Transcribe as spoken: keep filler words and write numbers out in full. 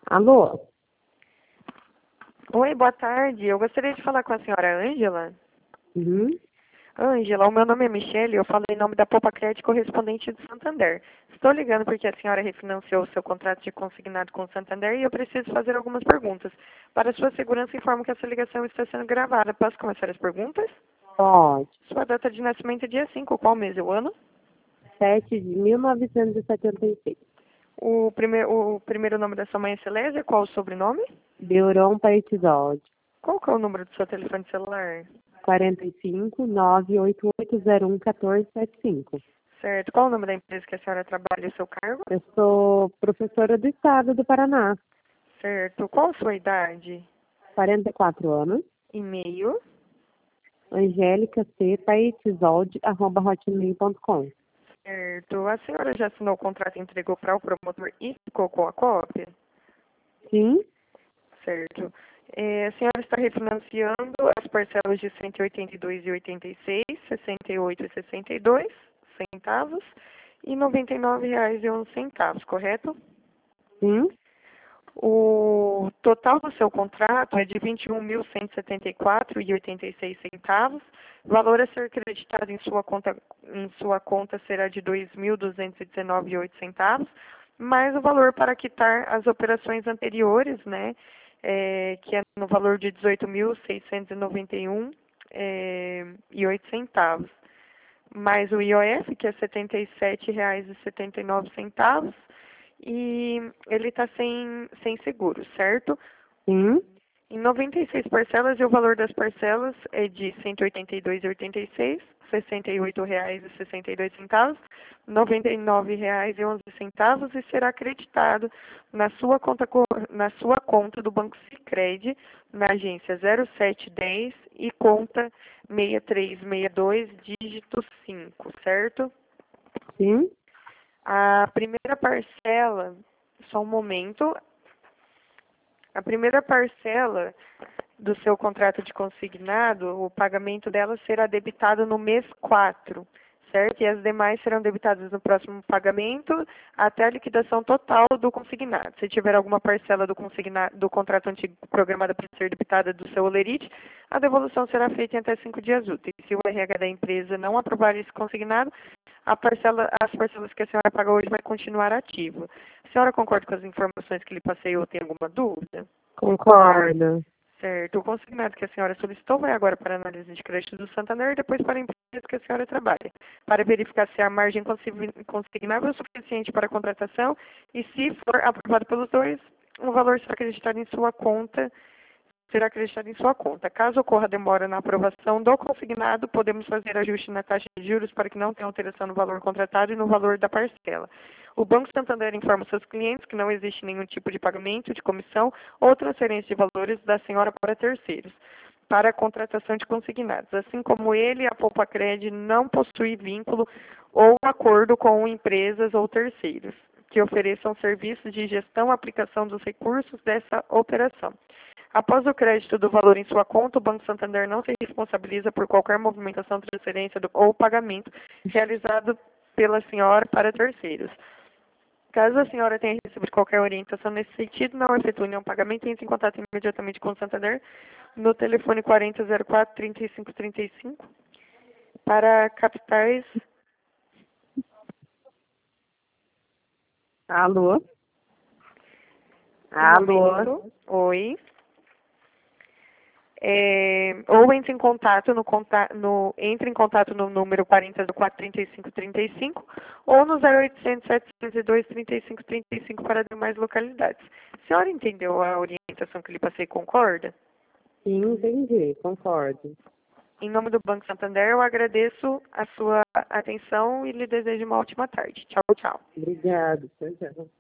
Alô? Oi, boa tarde. Eu gostaria de falar com a senhora Ângela. Uhum. Ângela, o meu nome é Michele, eu falo em nome da Poupa Crédito correspondente do Santander. Estou ligando porque a senhora refinanciou o seu contrato de consignado com o Santander e eu preciso fazer algumas perguntas. Para sua segurança, informo que essa ligação está sendo gravada. Posso começar as perguntas? Pode. Sua data de nascimento é dia cinco, qual mês e o ano? sete de mil novecentos e setenta e seis. O, prime o primeiro nome da sua mãe é Silésia, qual o sobrenome? Beuron Paetizoldi. Qual que é o número do seu telefone celular? quarenta e cinco, nove oito oito zero um, um quatro sete cinco. Certo. Qual o nome da empresa que a senhora trabalha e o seu cargo? Eu sou professora do estado do Paraná. Certo. Qual a sua idade? quarenta e quatro anos. E-mail? Angélica C. Paetizoldi, arroba hotmail ponto com. Certo. A senhora já assinou o contrato e entregou para o promotor e ficou com a cópia? Sim? Certo. É, a senhora está refinanciando as parcelas de cento e oitenta e dois e oitenta e seis, sessenta e oito e sessenta e dois centavos e noventa e nove reais e onze centavos, correto? Sim? O total do seu contrato é de vinte e um mil cento e setenta e quatro e oitenta e seis centavos. O valor a ser creditado em sua conta, em sua conta será de dois mil duzentos e dezenove e oito centavos, mais o valor para quitar as operações anteriores, né, é, que é no valor de dezoito mil seiscentos e noventa e um é, e oito centavos, mais o I O F, que é setenta e sete reais e setenta e nove centavos, e ele está sem, sem seguro, certo? Sim? Em noventa e seis parcelas, e o valor das parcelas é de cento e oitenta e dois reais e oitenta e seis centavos, sessenta e oito reais e sessenta e dois centavos, noventa e nove reais e onze centavos e será acreditado na sua conta, na sua conta do Banco Sicredi, na agência zero sete dez e conta seis três seis dois, dígito cinco, certo? Sim? A primeira parcela, só um momento, a primeira parcela do seu contrato de consignado, o pagamento dela será debitado no mês quatro, certo? E as demais serão debitadas no próximo pagamento até a liquidação total do consignado. Se tiver alguma parcela do, consignado, do contrato antigo programada para ser debitada do seu olerite, a devolução será feita em até cinco dias úteis. Se o R H da empresa não aprovar esse consignado, a parcela, as parcelas que a senhora paga hoje vai continuar ativa. A senhora concorda com as informações que lhe passei ou tem alguma dúvida? Concordo. Certo. O consignado que a senhora solicitou vai agora para a análise de crédito do Santander e depois para a empresa que a senhora trabalha, para verificar se a margem consignável é o suficiente para a contratação e, se for aprovado pelos dois, o valor será acreditado em sua conta, será acreditado em sua conta. Caso ocorra demora na aprovação do consignado, podemos fazer ajuste na taxa de juros para que não tenha alteração no valor contratado e no valor da parcela. O Banco Santander informa seus clientes que não existe nenhum tipo de pagamento, de comissão ou transferência de valores da senhora para terceiros, para a contratação de consignados. Assim como ele, a Poupa Cred não possui vínculo ou acordo com empresas ou terceiros que ofereçam serviços de gestão e aplicação dos recursos dessa operação. Após o crédito do valor em sua conta, o Banco Santander não se responsabiliza por qualquer movimentação, transferência do, ou pagamento realizado pela senhora para terceiros. Caso a senhora tenha recebido qualquer orientação nesse sentido, não efetue nenhum pagamento, entre em contato imediatamente com o Santander no telefone quarenta zero quatro, trinta e cinco trinta e cinco para capitais. Alô? Um Alô? momento. Oi. É, ou entre em contato no, no entre em contato no número quarenta zero quatro, trinta e cinco trinta e cinco ou no zero oitocentos, setecentos e dois, trinta e cinco trinta e cinco para demais localidades. A senhora entendeu a orientação que lhe passei, concorda? Sim, entendi. Concordo. Em nome do Banco Santander, eu agradeço a sua atenção e lhe desejo uma ótima tarde. Tchau, tchau. Obrigado. Tchau, tchau.